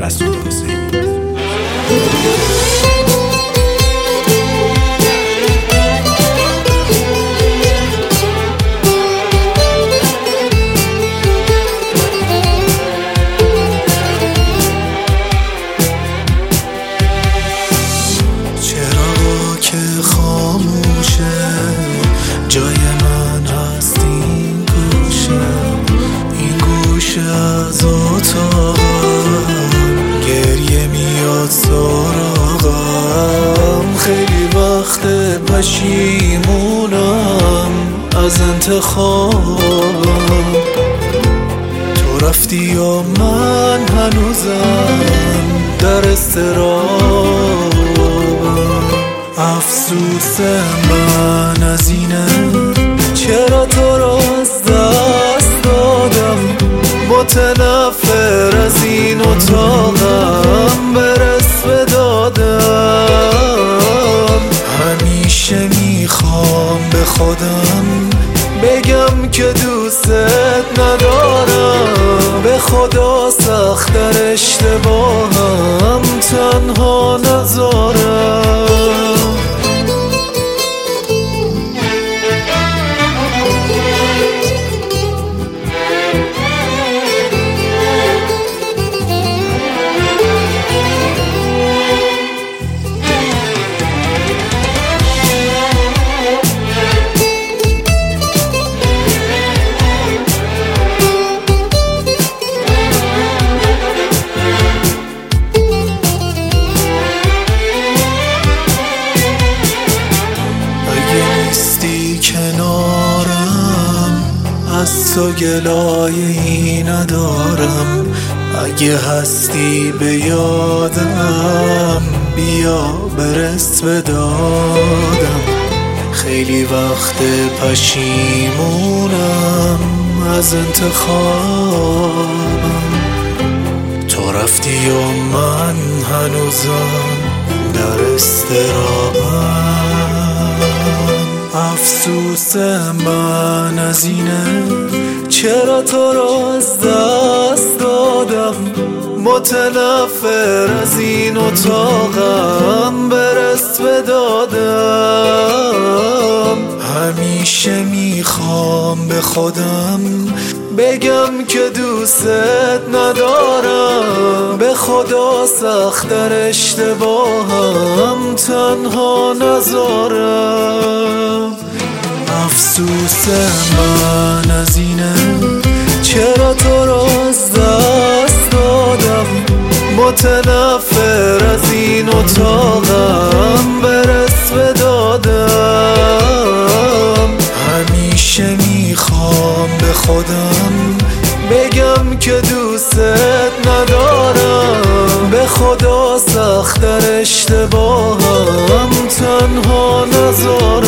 رسول حسینی. چرا که خاموشه جای من هست این گوشه از اتاقم، گریه میاد سراغم، خیلی وقت پشیمونم از انتخابم. تو رفتی و من هنوزم در اضطرابم، افسوس من از اینه چرا تو رو از دست دادم، متنفر از این اتاقم برس به دادم. همیشه میخوام به خودم بگم که دوستت ندارم، به خدا سخت در اشتباهم تنها نذارم. کنارم از تو گلایه‌ای ندارم، اگه هستی به یادم بیا برس به دادم. خیلی وقت پشیمونم از انتخابم، تو رفتی و من هنوزم در اضطرابم. افسوس من از اینه چرا تو رو از دست دادم، متنفر از این اتاقم برس به دادم. همیشه میخوام به خودم بگم که دوستت ندارم، به خدا سخت در اشتباهم تنها نذارم. افسوس من از اینه چرا تو رو از دست دادم، متنفر از این اتاقم برس به دادم. همیشه میخوام به خودم بگم که دوستت ندارم، به خدا سخت در اشتباهم تنها نذارم.